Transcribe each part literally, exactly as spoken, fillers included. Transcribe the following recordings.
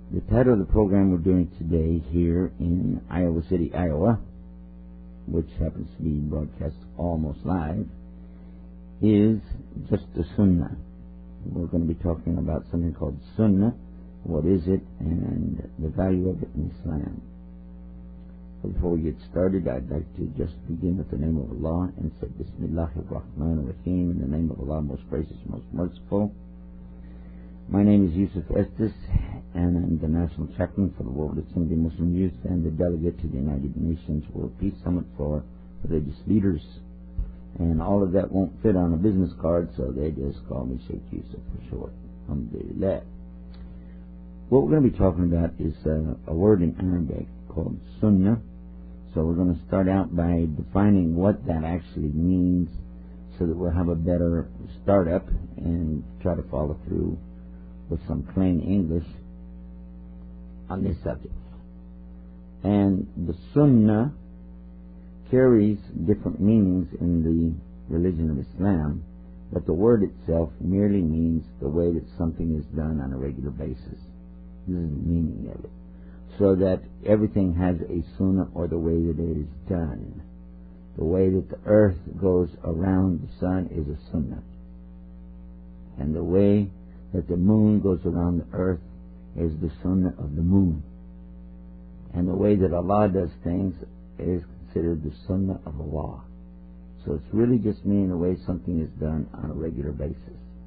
The title of the program we're doing today here in Iowa City, Iowa, which happens to be broadcast almost live, is just the Sunnah. We're going to be talking about something called Sunnah, what is it, and the value of it in Islam. Before we get started, I'd like to just begin with the name of Allah and say Bismillahir Rahmanir Rahim, in the name of Allah, most gracious, most merciful. My name is Yusuf Estes, and I'm the National Chaplain for the World Assembly Muslim Youth and the Delegate to the United Nations World Peace Summit for Religious Leaders. And all of that won't fit on a business card, so they just call me Sheikh Yusuf for short. Alhamdulillah. What we're going to be talking about is uh, a word in Arabic called Sunnah. So we're going to start out by defining what that actually means so that we'll have a better startup and try to follow through with some plain English on this subject. And the Sunnah carries different meanings in the religion of Islam, but the word itself merely means the way that something is done on a regular basis. This is the meaning of it. So that everything has a Sunnah, or the way that it is done. The way that the earth goes around the sun is a Sunnah. And the way that the moon goes around the earth is the Sunnah of the moon. And the way that Allah does things is considered the Sunnah of Allah. So it's really just meaning the way something is done on a regular basis.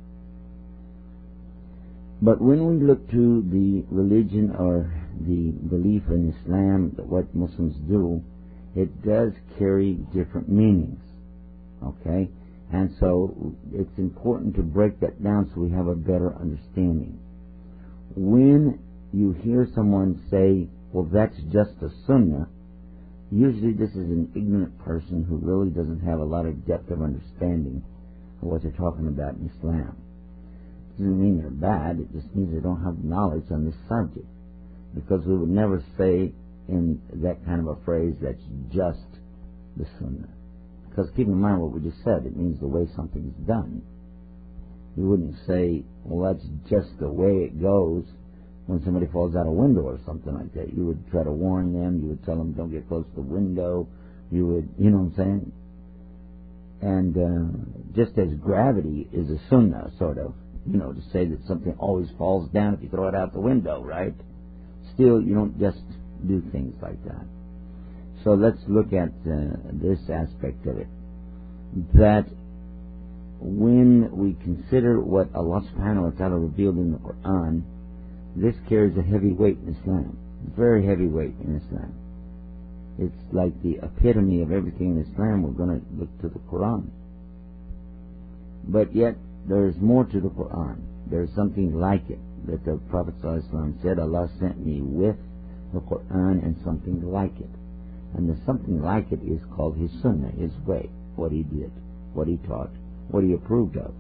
But when we look to the religion or the belief in Islam, that what Muslims do, it does carry different meanings. Okay? And so it's important to break that down so we have a better understanding. When you hear someone say, well, that's just a Sunnah, usually this is an ignorant person who really doesn't have a lot of depth of understanding of what they're talking about in Islam. It doesn't mean they're bad, it just means they don't have knowledge on this subject. Because we would never say in that kind of a phrase, that's just the Sunnah. Because keep in mind what we just said, it means the way something is done. You wouldn't say, well, that's just the way it goes when somebody falls out a window or something like that. You would try to warn them, you would tell them don't get close to the window, you would, you know what I'm saying? And uh, just as gravity is a Sunnah, sort of, you know, to say that something always falls down if you throw it out the window, right? Still, you don't just do things like that. So let's look at uh, this aspect of it. That when we consider what Allah subhanahu wa ta'ala revealed in the Quran, this carries a heavy weight in Islam. Very heavy weight in Islam. It's like the epitome of everything in Islam. We're going to look to the Quran. But yet, there is more to the Quran. There is something like it that the Prophet ﷺ said, Allah sent me with the Quran and something like it. And the something like it is called his Sunnah, his way, what he did, what he taught, what he approved of.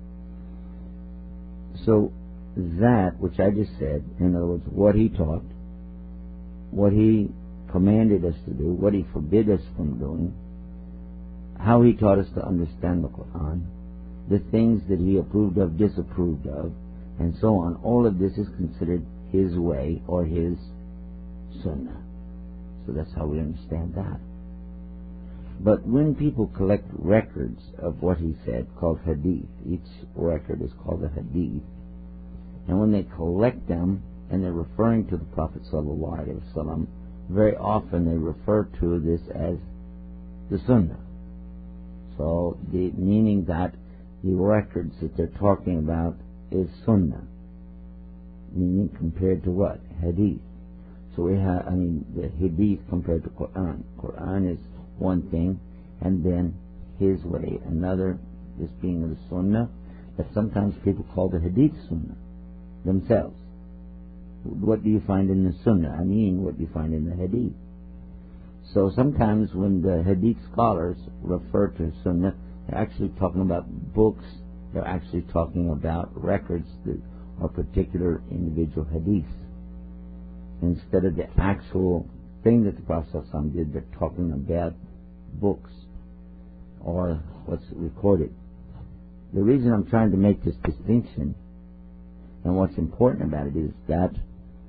So that which I just said, in other words, what he taught, what he commanded us to do, what he forbid us from doing, how he taught us to understand the Quran, the things that he approved of, disapproved of, and so on, all of this is considered his way or his Sunnah. So that's how we understand that. But when people collect records of what he said, called hadith, each record is called a hadith, and when they collect them and they're referring to the Prophet ﷺ, very often they refer to this as the Sunnah. So the meaning that the records that they're talking about is Sunnah, meaning compared to what? Hadith. So we have, I mean, the Hadith compared to Quran. Quran is one thing, and then his way, another, this being the Sunnah, that sometimes people call the Hadith Sunnah themselves. What do you find in the Sunnah? I mean, what do you find in the Hadith? So sometimes when the Hadith scholars refer to Sunnah, they're actually talking about books, they're actually talking about records that are particular individual hadiths. Instead of the actual thing that the Prophet ﷺ did, they're talking about books or what's recorded. The reason I'm trying to make this distinction and what's important about it is that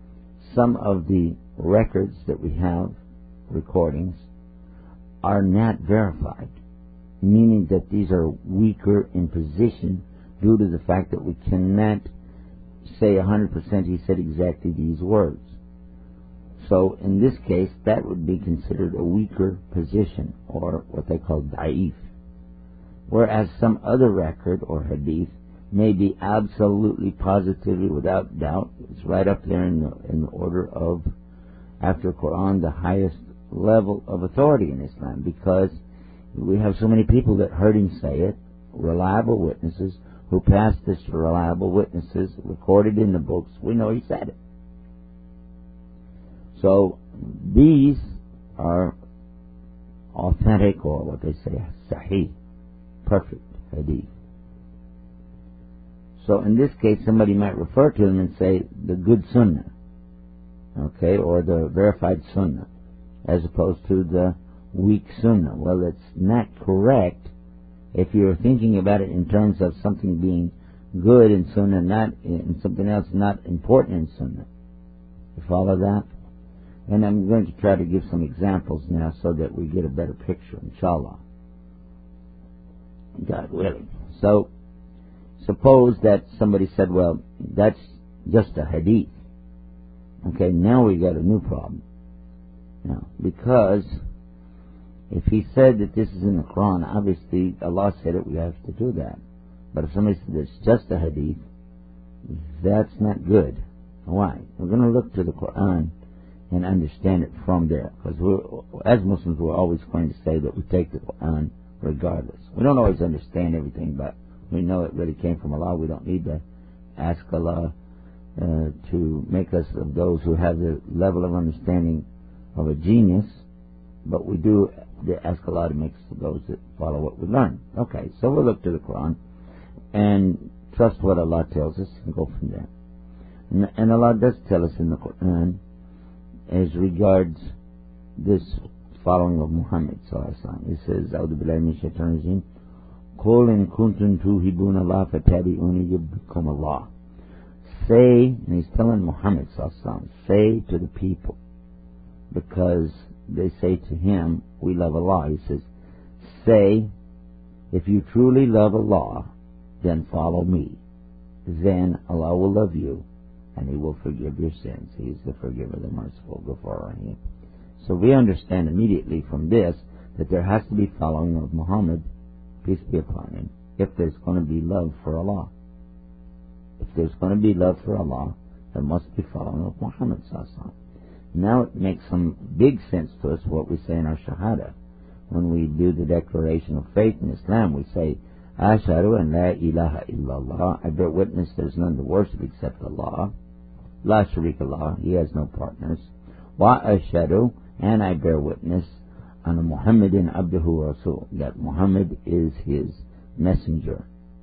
some of the records that we have, recordings, are not verified, meaning that these are weaker in position due to the fact that we cannot say one hundred percent he said exactly these words. So in this case, that would be considered a weaker position, or what they call da'if. Whereas some other record or hadith may be absolutely, positively, without doubt, it's right up there in the, in the order of, after Quran, the highest level of authority in Islam, because we have so many people that heard him say it, reliable witnesses, who passed this to reliable witnesses, recorded in the books. We know he said it. So these are authentic, or what they say, sahih, perfect hadith. So in this case, somebody might refer to them and say the good sunnah, okay, or the verified sunnah, as opposed to the weak sunnah. Well, it's not correct if you're thinking about it in terms of something being good in sunnah, not in something else not important in sunnah. You follow that? And I'm going to try to give some examples now so that we get a better picture, inshallah. God willing. So, suppose that somebody said, well, that's just a hadith. Okay, now we got a new problem. Now, because if he said that this is in the Quran, obviously Allah said it, we have to do that. But if somebody said it's just a hadith, that's not good. Why? We're going to look to the Quran and understand it from there. Because as Muslims, we're always going to say that we take the Quran regardless. We don't always understand everything, but we know it really came from Allah. We don't need to ask Allah uh, to make us of those who have the level of understanding of a genius, but we do ask Allah to make us of those that follow what we learn. Okay, so we'll look to the Quran and trust what Allah tells us and go from there. And, and Allah does tell us in the Quran as regards this following of Muhammad sallallahu alaihi wasallam. It says, "A'udhu billahi minash shaitanir rajim. Qul in kuntum tuhibuna Allah fattabi'uni yuhibbukum Allah." Say, and he's telling Muhammad sallallahu alaihi wasallam, say to the people, because they say to him, we love Allah. He says, say, if you truly love Allah, then follow me. Then Allah will love you, and He will forgive your sins. He is the forgiver, the merciful, Ghafar Rahim. So we understand immediately from this that there has to be following of Muhammad, peace be upon him, if there's going to be love for Allah. If there's going to be love for Allah, there must be following of Muhammad sallallahu alaihi wasallam. Now it makes some big sense to us what we say in our Shahada. When we do the declaration of faith in Islam, we say, Ashhadu an la ilaha illallah. I bear witness there's none to worship except Allah. La sharika Allah. He has no partners. Wa ashhadu, and I bear witness, anna Muhammadin abduhu rasul, that Muhammad is His messenger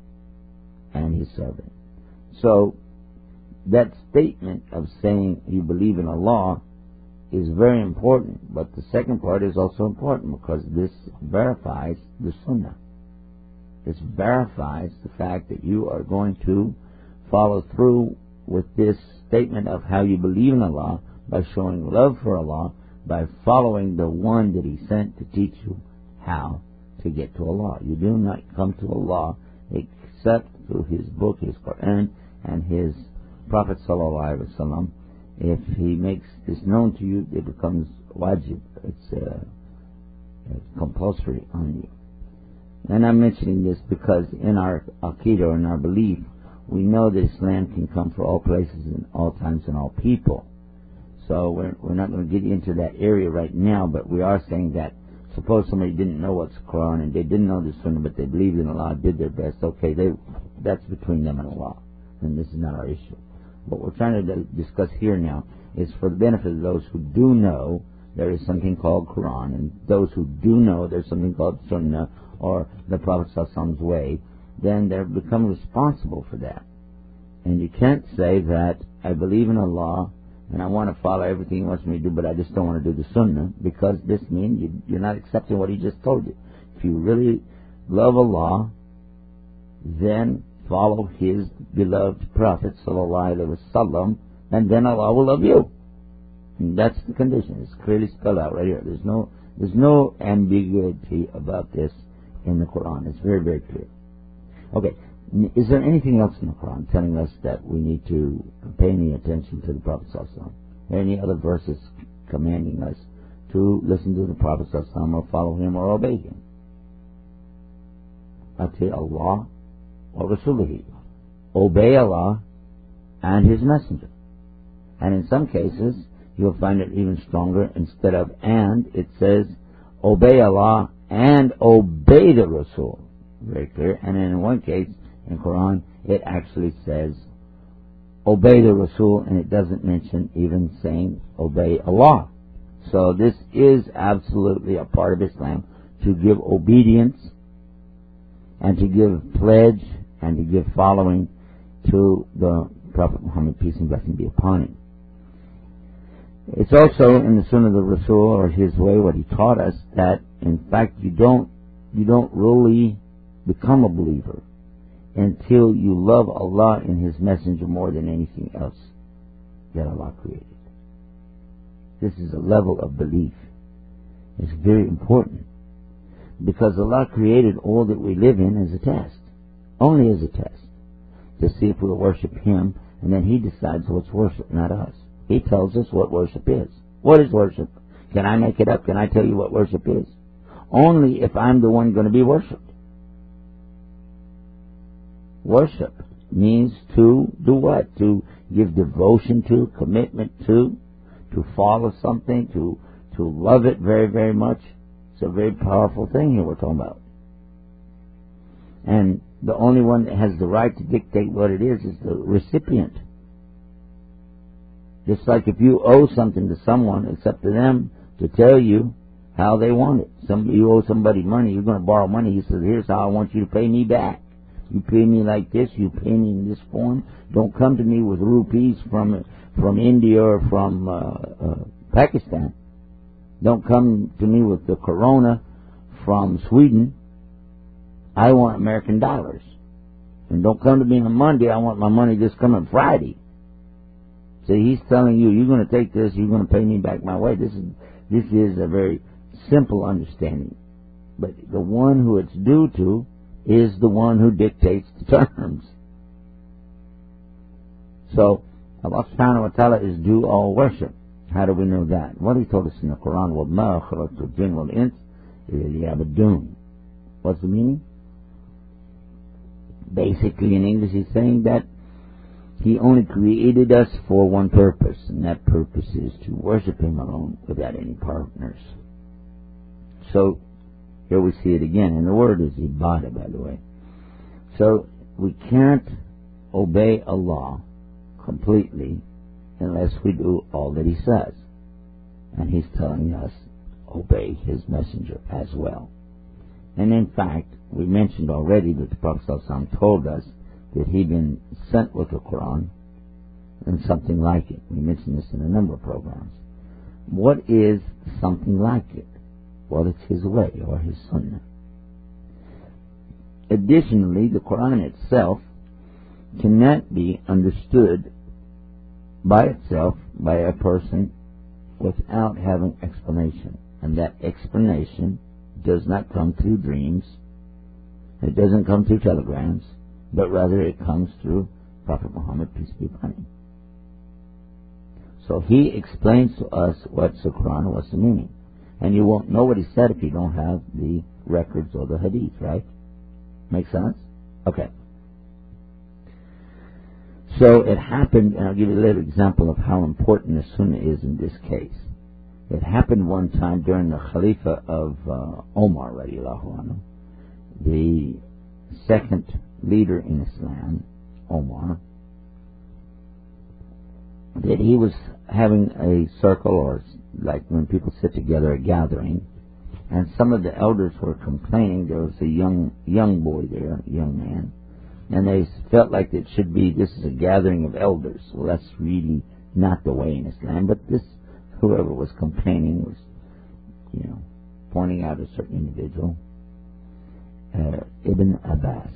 and His servant. So, that statement of saying you believe in Allah is very important, but the second part is also important because this verifies the Sunnah. This verifies the fact that you are going to follow through with this statement of how you believe in Allah by showing love for Allah, by following the one that He sent to teach you how to get to Allah. You do not come to Allah except through His book, His Quran, and His Prophet sallallahu alaihi wasallam. If He makes this known to you, it becomes wajib. It's, uh, it's compulsory on you. And I'm mentioning this because in our Aqidah, in our belief, we know that Islam can come for all places and all times and all people. So we're, we're not going to get into that area right now, but we are saying that suppose somebody didn't know what's Quran and they didn't know the Sunnah, but they believed in Allah, did their best. Okay, they, that's between them and Allah, and this is not our issue. What we're trying to discuss here now is for the benefit of those who do know there is something called Quran, and those who do know there's something called Sunnah or the Prophet ﷺ's way, then they become responsible for that. And you can't say that I believe in Allah and I want to follow everything He wants me to do, but I just don't want to do the Sunnah, because this means you, you're not accepting what He just told you. If you really love Allah, then follow His beloved Prophet sallallahu alaihi wasallam, and then Allah will love you. And that's the condition. It's clearly spelled out right here. There's no there's no ambiguity about this in the Quran. It's very, very clear. Okay. Is there anything else in the Quran telling us that we need to pay any attention to the Prophet ﷺ? Any other verses commanding us to listen to the Prophet ﷺ or follow him or obey him? Ati Allah wa Rasulihi. Obey Allah and His Messenger. And in some cases, you'll find it even stronger. Instead of and, it says, obey Allah and obey the Rasul. Very clear. And in one case, in Quran, it actually says, obey the Rasul, and it doesn't mention even saying, obey Allah. So this is absolutely a part of Islam, to give obedience, and to give pledge, and to give following to the Prophet Muhammad, peace and blessing be upon him. It's also in the Sunnah of the Rasul, or his way, what he taught us, that in fact you don't you don't really become a believer until you love Allah and His Messenger more than anything else that Allah created. This is a level of belief. It's very important, because Allah created all that we live in as a test, only as a test, to see if we'll worship Him, and then He decides what's worship, not us. He tells us what worship is. What is worship? Can I make it up? Can I tell you what worship is? Only if I'm the one going to be worshipped. Worship means to do what? To give devotion to, commitment to, to follow something, to, to love it very, very much. It's a very powerful thing here we're talking about. And the only one that has the right to dictate what it is is the recipient. Just like if you owe something to someone, it's up to them to tell you how they want it. Some, you owe somebody money, you're going to borrow money, he says, here's how I want you to pay me back. You pay me like this, you pay me in this form. Don't come to me with rupees from from India or from uh, uh, Pakistan. Don't come to me with the corona from Sweden. I want American dollars. And don't come to me on Monday, I want my money just coming Friday. See, he's telling you, you're going to take this, you're going to pay me back my way. This is this is a very simple understanding. But the one who it's due to is the one who dictates the terms. So, Allah subhanahu wa ta'ala is due all worship. How do we know that? Well, He told us in the Quran, وَمَا خَلَقْتُ الْجِنَّ وَالْإِنسَ إِلَّا لِيَعْبُدُونِ. What's the meaning? Basically, in English, He's saying that He only created us for one purpose, and that purpose is to worship Him alone without any partners. So, here we see it again, and the word is ibadah, by the way. So, we can't obey Allah completely unless we do all that He says. And He's telling us, obey His messenger as well. And in fact, we mentioned already that the Prophet ﷺ told us that he'd been sent with the Quran and something like it. We mentioned this in a number of programs. What is something like it? Well, it's His way, or His sunnah. Additionally, the Quran itself cannot be understood by itself by a person without having explanation. And that explanation does not come through dreams. It doesn't come through telegrams, but rather it comes through Prophet Muhammad, peace be upon him. So he explains to us what's the Quran, what's the meaning. And you won't know what he said if you don't have the records or the hadith, right? Make sense? Okay. So it happened, and I'll give you a little example of how important the Sunnah is in this case. It happened one time during the Khalifa of uh, Omar, radiallahu anhu, the second leader in Islam, Omar, that he was having a circle, or like when people sit together, a gathering, and some of the elders were complaining. There was a young young boy there, a young man, and they felt like it should be, this is a gathering of elders. Well, that's really not the way in Islam, but this, whoever was complaining was, you know, pointing out a certain individual, uh, Ibn Abbas,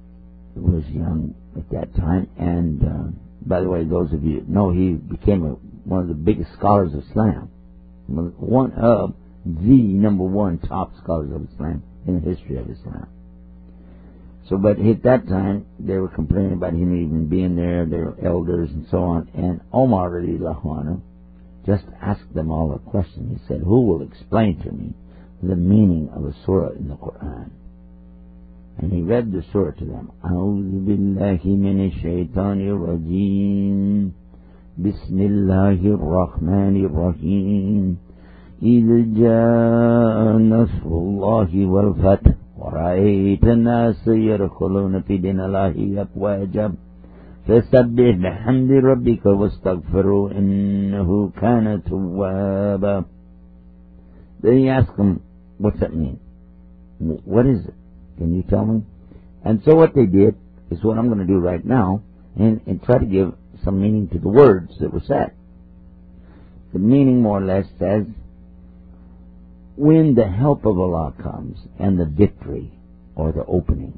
who was young at that time, and uh, by the way, those of you know, he became a one of the biggest scholars of Islam, one of the number one top scholars of Islam in the history of Islam. So, but at that time, they were complaining about him even being there, their elders and so on. And Omar radiallahu anhu just asked them all a question. He said, who will explain to me the meaning of a surah in the Quran? And he read the surah to them. أعوذ بالله من الشيطان الرجيم بسم الله الرحمن الرحيم إذ جاء نصر الله والفتح ورأيت الناس يدخلون في دين الله أفواجا فسبح بحمد ربك واستغفره إنه كان توابا. Then he asked them, what's that mean? What is it? Can you tell me? And so what they did is what I'm going to do right now, and, and try to give some meaning to the words that were said. The meaning more or less says, when the help of Allah comes and the victory or the opening,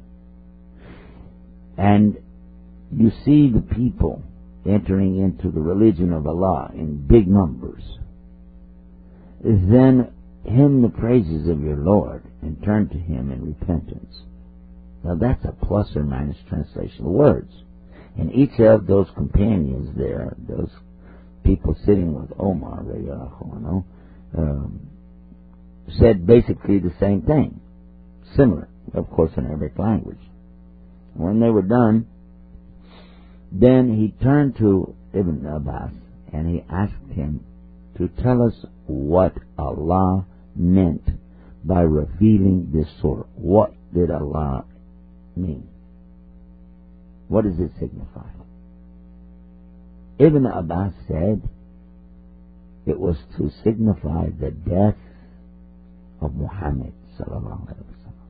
and you see the people entering into the religion of Allah in big numbers, then hymn the praises of your Lord and turn to Him in repentance. Now that's a plus or minus translation of words. And each of those companions there, those people sitting with Omar, um, said basically the same thing, similar, of course, in Arabic language. When they were done, then he turned to Ibn Abbas and he asked him to tell us what Allah meant by revealing this surah. What did Allah mean? What does it signify? Ibn Abbas said it was to signify the death of Muhammad sallallahu alaihi wasallam.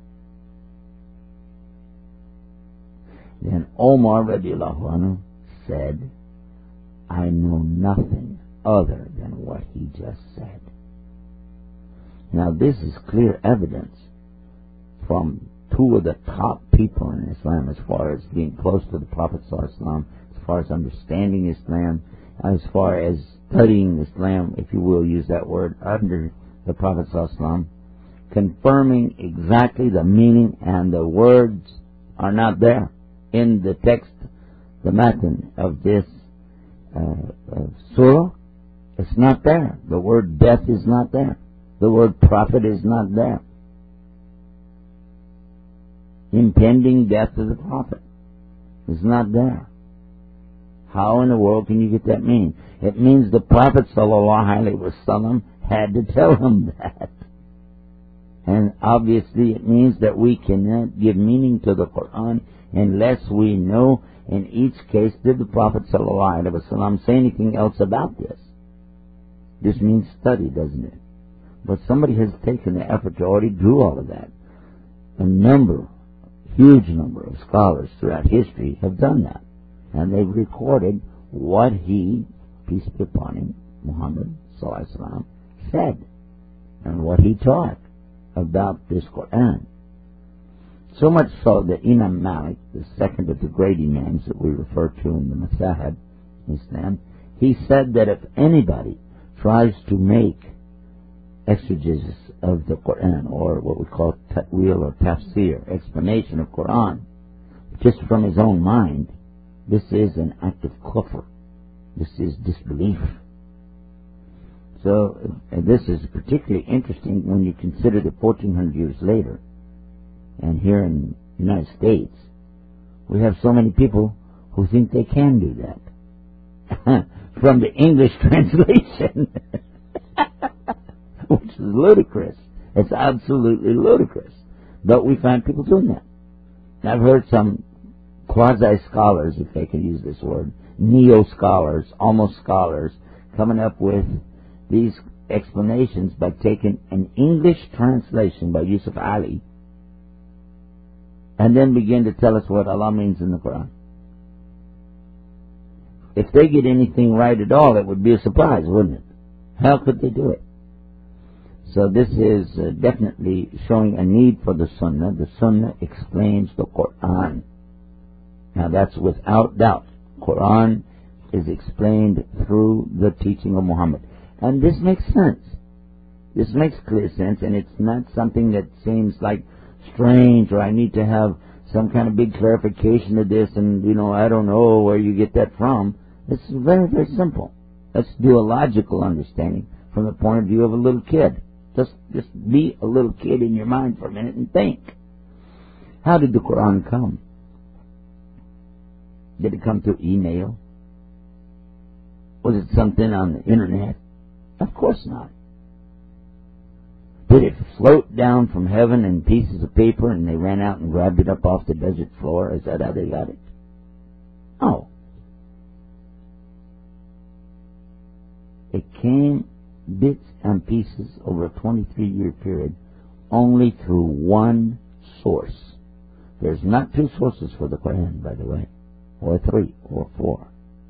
Then Omar radiallahu anhu said, I know nothing other than what he just said. Now this is clear evidence from two of the top people in Islam as far as being close to the Prophet sallallahu alaihi wasallam, as far as understanding Islam, as far as studying Islam, if you will use that word, under the Prophet sallallahu alaihi wasallam, confirming exactly the meaning, and the words are not there in the text, the matan of this uh, uh, surah. It's not there. The word death is not there. The word prophet is not there. Impending death of the prophet is not there. How in the world can you get that meaning? It means the Prophet sallallahu alaihi wasallam had to tell him that. And obviously it means that we cannot give meaning to the Quran unless we know in each case, did the Prophet sallallahu alaihi wasallam say anything else about this? This means study, doesn't it? But somebody has taken the effort to already do all of that. A number, huge number of scholars throughout history have done that. And they've recorded what he, peace be upon him, Muhammad sallallahu alaihi wasallam, said and what he taught about this Quran. So much so that Imam Malik, the second of the great Imams that we refer to in the Masahib Islam, he said that if anybody tries to make exegesis of the Quran, or what we call ta'wil or tafsir, explanation of Quran, just from his own mind, this is an act of kufr. This is disbelief. So uh, this is particularly interesting when you consider that fourteen hundred years later, and here in the United States, we have so many people who think they can do that from the English translation, which is ludicrous. It's absolutely ludicrous. But we find people doing that. I've heard some quasi-scholars, if they can use this word, neo-scholars, almost scholars, coming up with these explanations by taking an English translation by Yusuf Ali and then begin to tell us what Allah means in the Quran. If they get anything right at all, it would be a surprise, wouldn't it? How could they do it? So this is uh, definitely showing a need for the Sunnah. The Sunnah explains the Quran. Now that's without doubt. Quran is explained through the teaching of Muhammad. And this makes sense. This makes clear sense, and it's not something that seems like strange, or I need to have some kind of big clarification of this, and, you know, I don't know where you get that from. It's very, very simple. Let's do a logical understanding from the point of view of a little kid. Just, just be a little kid in your mind for a minute and think. How did the Quran come? Did it come through email? Was it something on the internet? Of course not. Did it float down from heaven in pieces of paper and they ran out and grabbed it up off the desert floor? Is that how they got it? No. It came bits and pieces over a twenty-three year period only through one source. There's not two sources for the Quran, by the way, or three, or four.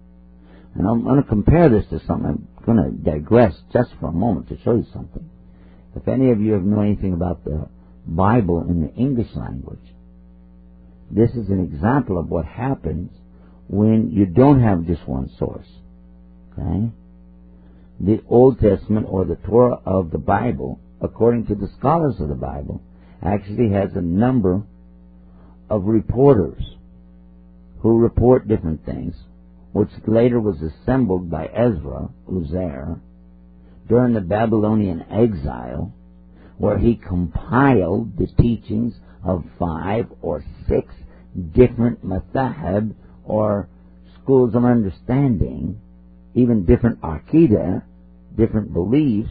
And I'm going to compare this to something. I'm going to digress just for a moment to show you something. If any of you have know anything about the Bible in the English language, this is an example of what happens when you don't have just one source. Okay? The Old Testament, or the Torah of the Bible, according to the scholars of the Bible, actually has a number of reporters who report different things, which later was assembled by Ezra, Uzair, during the Babylonian exile, where he compiled the teachings of five or six different mathahib, or schools of understanding, even different aqidah, different beliefs,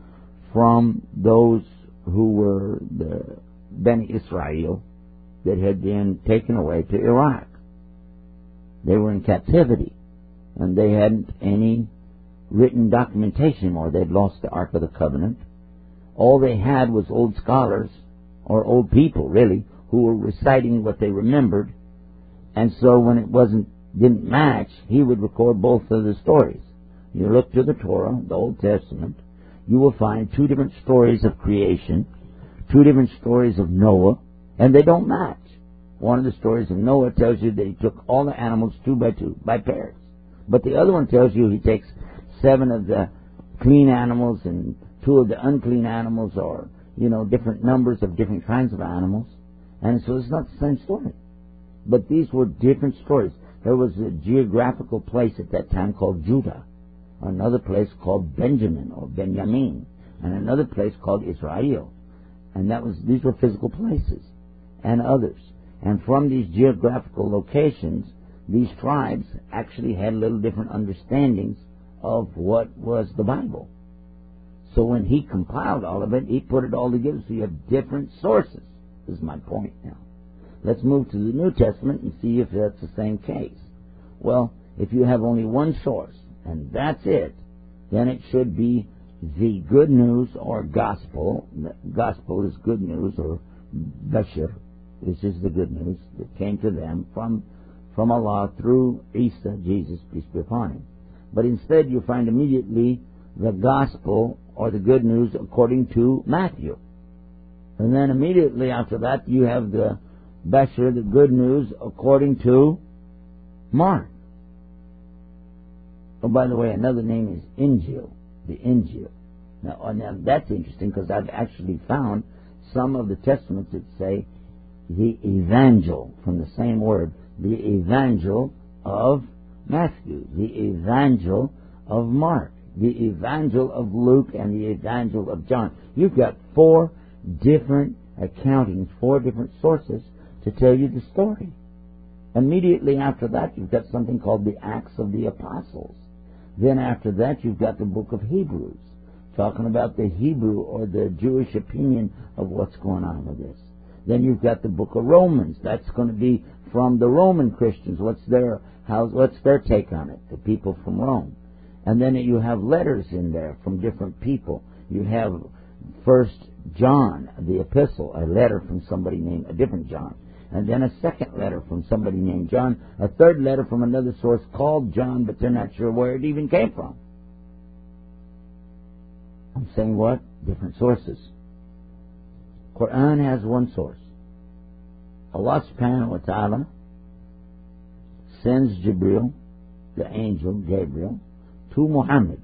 from those who were the Beni Israel that had been taken away to Iraq. They were in captivity, and they hadn't any written documentation anymore. They'd lost the Ark of the Covenant. All they had was old scholars, or old people really, who were reciting what they remembered, and so when it wasn't didn't match, he would record both of the stories. You look to the Torah, the Old Testament, you will find two different stories of creation, two different stories of Noah, and they don't match. One of the stories of Noah tells you that he took all the animals two by two, by pairs. But the other one tells you he takes seven of the clean animals and two of the unclean animals, or, you know, different numbers of different kinds of animals. And so it's not the same story. But these were different stories. There was a geographical place at that time called Judah, another place called Benjamin or Benjamin, and another place called Israel. And that was these were physical places, and others. And from these geographical locations, these tribes actually had little different understandings of what was the Bible. So when he compiled all of it, he put it all together so you have different sources. This is my point now. Let's move to the New Testament and see if that's the same case. Well, if you have only one source, and that's it, then it should be the good news or gospel. Gospel is good news, or Bashir. This is the good news that came to them from, from Allah through Isa, Jesus, peace be upon him. But instead you find immediately the gospel or the good news according to Matthew. And then immediately after that you have the Bashir, the good news, according to Mark. Oh, by the way, another name is Injil, the Injil. Now, now that's interesting, because I've actually found some of the testaments that say the Evangel, from the same word, the Evangel of Matthew, the Evangel of Mark, the Evangel of Luke, and the Evangel of John. You've got four different accountings, four different sources to tell you the story. Immediately after that, you've got something called the Acts of the Apostles. Then after that, you've got the book of Hebrews, talking about the Hebrew or the Jewish opinion of what's going on with this. Then you've got the book of Romans. That's going to be from the Roman Christians. What's their how? What's their take on it? The people from Rome. And then you have letters in there from different people. You have First John, the epistle, a letter from somebody named a different John. And then a second letter from somebody named John. A third letter from another source called John, but they're not sure where it even came from. I'm saying what? Different sources. Quran has one source. Allah subhanahu wa ta'ala sends Jibril the angel Gabriel to Muhammad.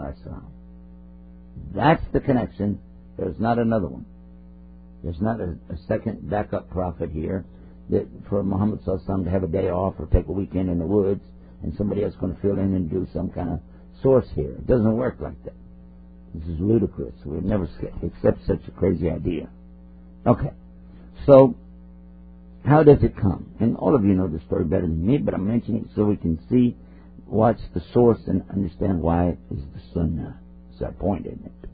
That's the connection. There's not another one. There's not a, a second backup prophet here that for Muhammad to have a day off or take a weekend in the woods and somebody else going to fill in and do some kind of source here. It doesn't work like that. This is ludicrous. We'd never accept such a crazy idea. Okay. So, how does it come? And all of you know the story better than me, but I'm mentioning it so we can see what's the source and understand why it is the Sunnah. That's our point, isn't it?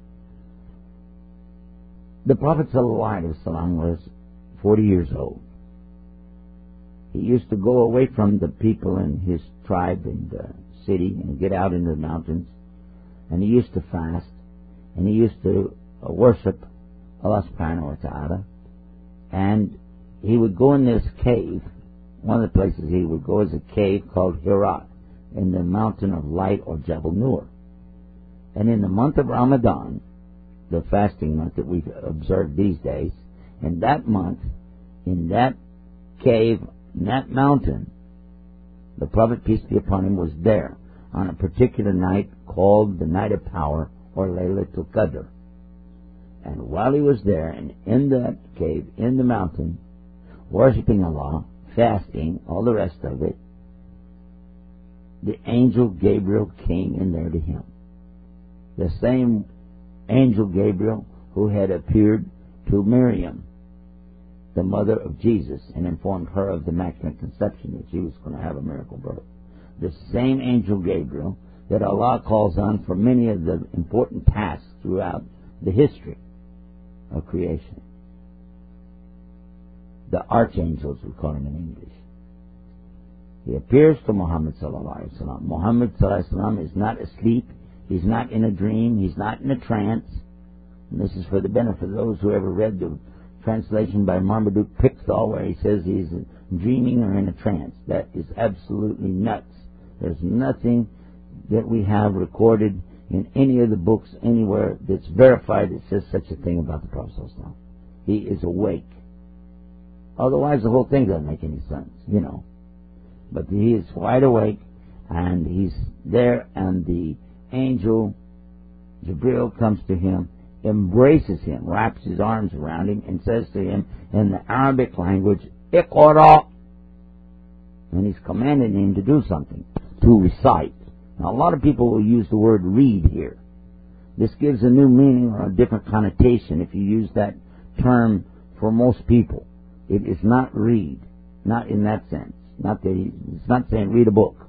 The Prophet ﷺ was forty years old. He used to go away from the people in his tribe and the city and get out into the mountains. And he used to fast. And he used to uh, worship Allah subhanahu wa ta'ala. And he would go in this cave. One of the places he would go is a cave called Hira in the mountain of light or Jabal Nur. And in the month of Ramadan, the fasting month that we've observed these days, in that month, in that cave, in that mountain, the Prophet, peace be upon him, was there on a particular night called the Night of Power or Laylatul Qadr. And while he was there and in that cave, in the mountain, worshipping Allah, fasting, all the rest of it, the angel Gabriel came in there to him. The same angel Gabriel who had appeared to Miriam, the mother of Jesus, and informed her of the Immaculate Conception, that she was going to have a miracle birth. The same angel Gabriel that Allah calls on for many of the important tasks throughout the history of creation. The archangels, we call him in English. He appears to Muhammad sallallahu alaihi wasallam. Muhammad sallallahu alaihi wasallam is not asleep. He's not in a dream. He's not in a trance. And this is for the benefit of those who ever read the translation by Marmaduke Pickthall where he says he's dreaming or in a trance. That is absolutely nuts. There's nothing that we have recorded in any of the books anywhere that's verified that says such a thing about the Prophet ﷺ. He is awake. Otherwise the whole thing doesn't make any sense, you know. But he is wide awake and he's there, and the angel Jibril comes to him, embraces him, wraps his arms around him, and says to him in the Arabic language, Iqra. And he's commanding him to do something, to recite. Now, a lot of people will use the word read here. This gives a new meaning or a different connotation if you use that term for most people. It is not read, not in that sense. Not that he, it's not saying read a book.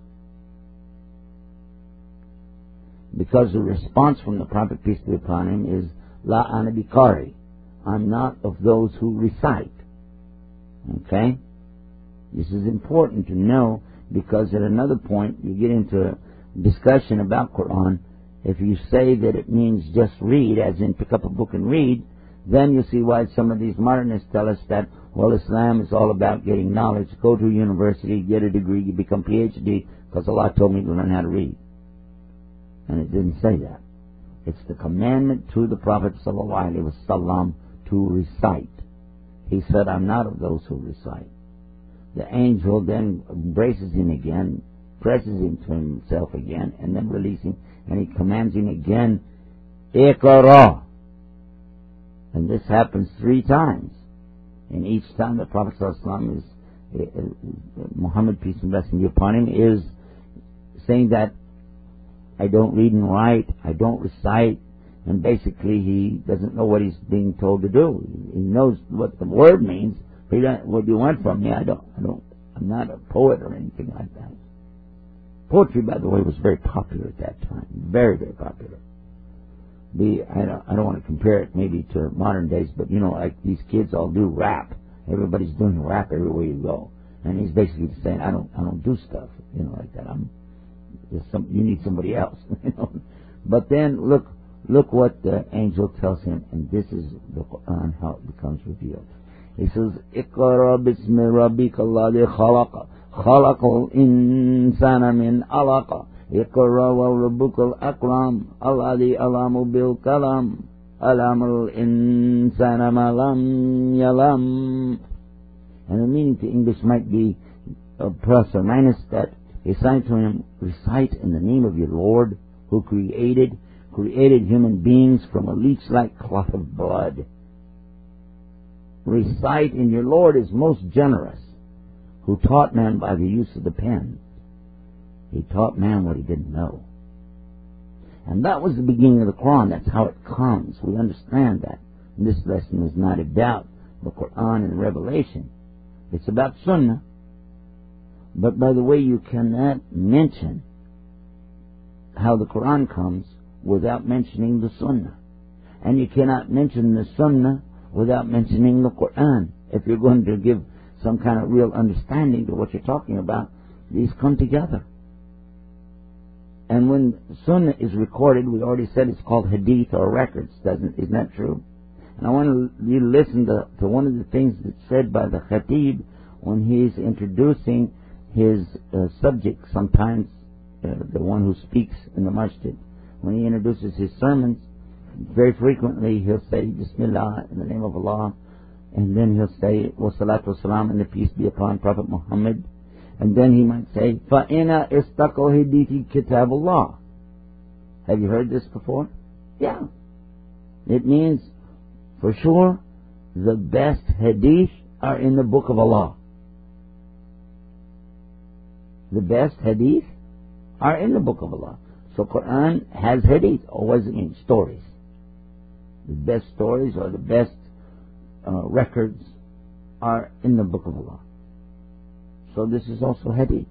Because the response from the Prophet, peace be upon him, is La ana bikari. I'm not of those who recite. Okay? This is important to know, because at another point you get into a discussion about Quran. If you say that it means just read, as in pick up a book and read, then you see why some of these modernists tell us that, well, Islam is all about getting knowledge. Go to a university, get a degree, you become P H D, because Allah told me to learn how to read. And it didn't say that. It's the commandment to the Prophet ﷺ to recite. He said, I'm not of those who recite. The angel then embraces him again, presses him to himself again, and then releases him, and he commands him again, Iqra. And this happens three times. And each time the Prophet ﷺ is, uh, Muhammad, peace and blessing be upon him, is saying that I don't read and write, I don't recite, and basically he doesn't know what he's being told to do. He knows what the word means, but he doesn't, what do you want from me? I don't, I don't, I'm not a poet or anything like that. Poetry, by the way, was very popular at that time. Very, very popular. The, I don't, I don't want to compare it maybe to modern days, but you know, like these kids all do rap. Everybody's doing rap everywhere you go. And he's basically saying, I don't, I don't do stuff, you know, like that. I'm, there's some, you need somebody else, you know. But then look, look what the angel tells him, and this is the Quran, how it becomes revealed. He says, Iqra bismi rabbika alladhi khalaqa, khalaqal insana min alaqa, Iqra wa rabbukal akram, alladhi alamu bil kalam, alamal insana ma lam yalam. And the meaning to English might be uh, plus or minus that. Recite to him, recite in the name of your Lord, who created, created human beings from a leech-like clot of blood. Recite, and your Lord is most generous, who taught man by the use of the pen. He taught man what he didn't know. And that was the beginning of the Quran. That's how it comes. We understand that. And this lesson is not about the Quran and Revelation. It's about Sunnah. But by the way, you cannot mention how the Quran comes without mentioning the Sunnah. And you cannot mention the Sunnah without mentioning the Quran. If you're going to give some kind of real understanding to what you're talking about, these come together. And when Sunnah is recorded, we already said it's called Hadith or records, doesn't? Isn't that true? And I want you to listen to, to one of the things that's said by the Khatib when he's introducing his uh, subject, sometimes uh, the one who speaks in the masjid. When he introduces his sermons, very frequently he'll say, Bismillah, in the name of Allah, and then he'll say, Wa salatu wa salam, and the peace be upon Prophet Muhammad. And then he might say, Fa'ina istaqo hadithi kitabullah. Have you heard this before? Yeah. It means, for sure, the best hadith are in the book of Allah. The best hadith are in the book of Allah. So Quran has hadith, or what does it mean? Stories. The best stories or the best uh, records are in the book of Allah. So this is also hadith.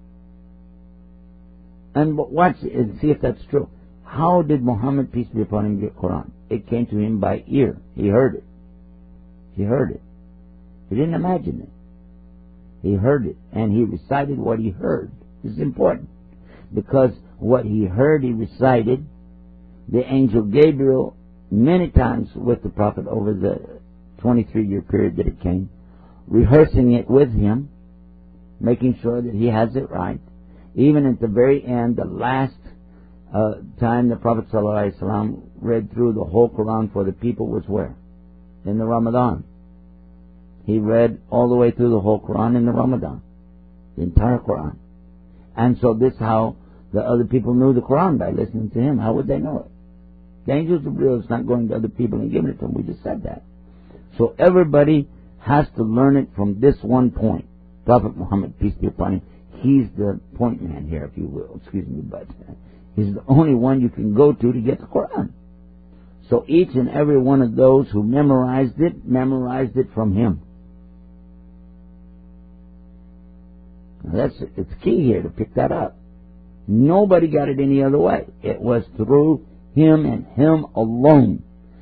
And watch and see if that's true. How did Muhammad, peace be upon him, get Quran? It came to him by ear. He heard it. He heard it. He didn't imagine it. He heard it, and he recited what he heard. This is important, because what he heard, he recited. The angel Gabriel, many times with the Prophet over the twenty-three year period that it came, rehearsing it with him, making sure that he has it right. Even at the very end, the last uh, time the Prophet ﷺ read through the whole Quran for the people was where? In the Ramadan. He read all the way through the whole Quran in the Ramadan. The entire Quran. And so this is how the other people knew the Quran, by listening to him. How would they know it? The angel Jibreel is not going to other people and giving it to them. We just said that. So everybody has to learn it from this one point. Prophet Muhammad, peace be upon him, he's the point man here, if you will. Excuse me, but he's the only one you can go to to get the Quran. So each and every one of those who memorized it, memorized it from him. Now that's, it's key here to pick that up. Nobody got it any other way. It was through him and him alone.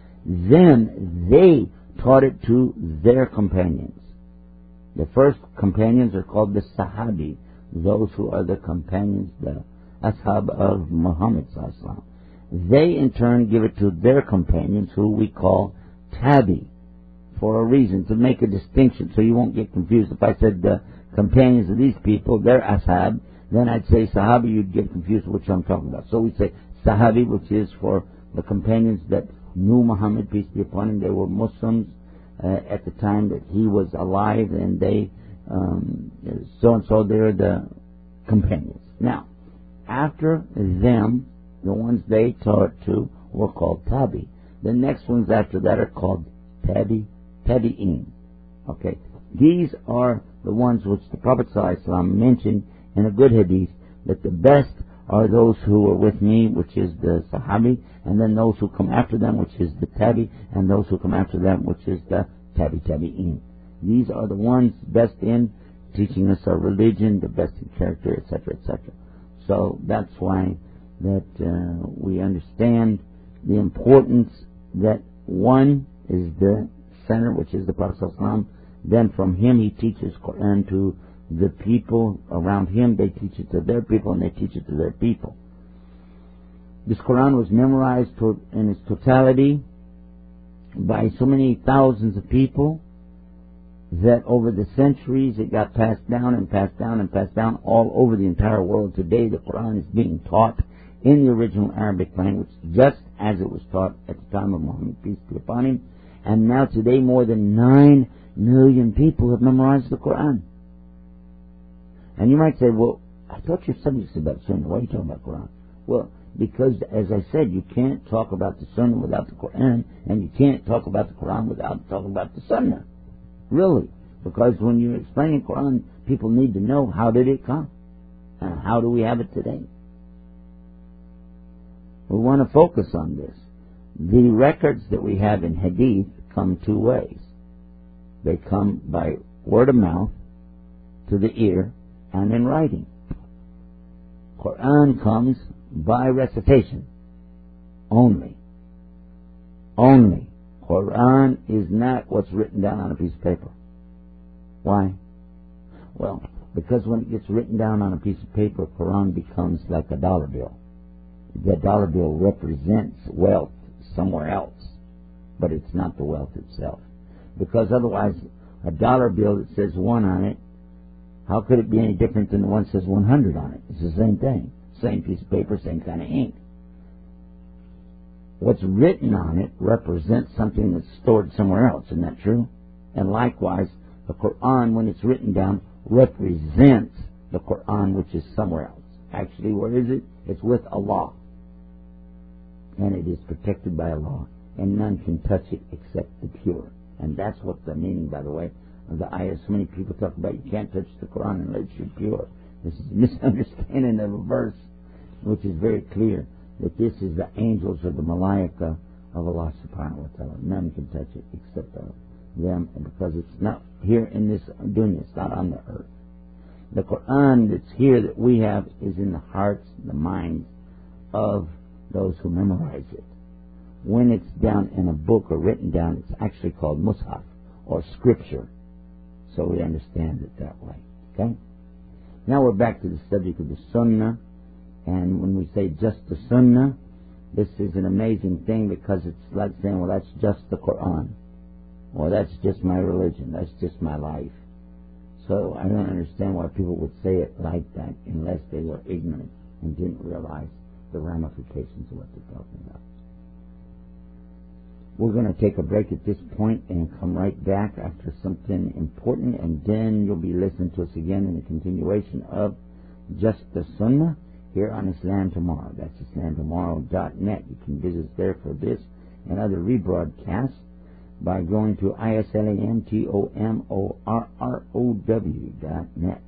Then they taught it to their companions. The first companions are called the Sahabi, those who are the companions, the Ashab of Muhammad sallallahu alaihi wasallam. They in turn give it to their companions, who we call Tabi, for a reason, to make a distinction, so you won't get confused. If I said the companions of these people, they're Ashab, then I'd say Sahabi, you'd get confused with which I'm talking about. So we say Sahabi, which is for the companions that knew Muhammad, peace be upon him. They were Muslims uh, at the time that he was alive, and they, um, so and so, they're the companions. Now, after them, the ones they taught to were called Tabi. The next ones after that are called Tabi, Tabi'in. Okay, these are the ones which the Prophet ﷺ mentioned in a good hadith, that the best are those who are with me, which is the Sahabi, and then those who come after them, which is the Tabi, and those who come after them, which is the Tabi Tabi'in. These are the ones best in teaching us our religion, the best in character, et cetera, et cetera. So that's why that uh, we understand the importance that one is the center, which is the Prophet ﷺ. Then from him he teaches Quran to the people around him. They teach it to their people, and they teach it to their people. This Quran was memorized to, in its totality by so many thousands of people that over the centuries it got passed down and passed down and passed down all over the entire world. Today the Quran is being taught in the original Arabic language, just as it was taught at the time of Muhammad, peace be upon him. And now today more than nine million people have memorized the Quran. And you might say, well, I thought your subject's about Sunnah. Why are you talking about Quran? Well, because, as I said, you can't talk about the Sunnah without the Quran, and you can't talk about the Quran without talking about the Sunnah. Really. Because when you're explaining Quran, people need to know, how did it come? And how do we have it today? We want to focus on this. The records that we have in Hadith come two ways. They come by word of mouth, to the ear, and in writing. Quran comes by recitation. Only. Only. Quran is not what's written down on a piece of paper. Why? Well, because when it gets written down on a piece of paper, Quran becomes like a dollar bill. The dollar bill represents wealth somewhere else, but it's not the wealth itself. Because otherwise, a dollar bill that says one on it, how could it be any different than the one that says one hundred on it? It's the same thing. Same piece of paper, same kind of ink. What's written on it represents something that's stored somewhere else. Isn't that true? And likewise, the Quran, when it's written down, represents the Quran which is somewhere else. Actually, where is it? It's with Allah. And it is protected by Allah. And none can touch it except the pure. And that's what the meaning, by the way, of the ayah. So many people talk about you can't touch the Quran unless you're pure. This is a misunderstanding of a verse, which is very clear, that this is the angels or the malaika of Allah subhanahu wa ta'ala. None can touch it except uh, them, because it's not here in this dunya, it's not on the earth. The Quran that's here that we have is in the hearts, the minds of those who memorize it. When it's down in a book or written down, it's actually called mushaf or scripture. So we understand it that way. Okay? Now we're back to the subject of the Sunnah. And when we say just the Sunnah, this is an amazing thing, because it's like saying, well, that's just the Quran. Or that's just my religion. That's just my life. So I don't understand why people would say it like that unless they were ignorant and didn't realize the ramifications of what they're talking about. We're going to take a break at this point and come right back after something important, and then you'll be listening to us again in the continuation of Just the Sunnah here on Islam Tomorrow. That's islam tomorrow dot net. You can visit us there for this and other rebroadcasts by going to islam tomorrow dot net.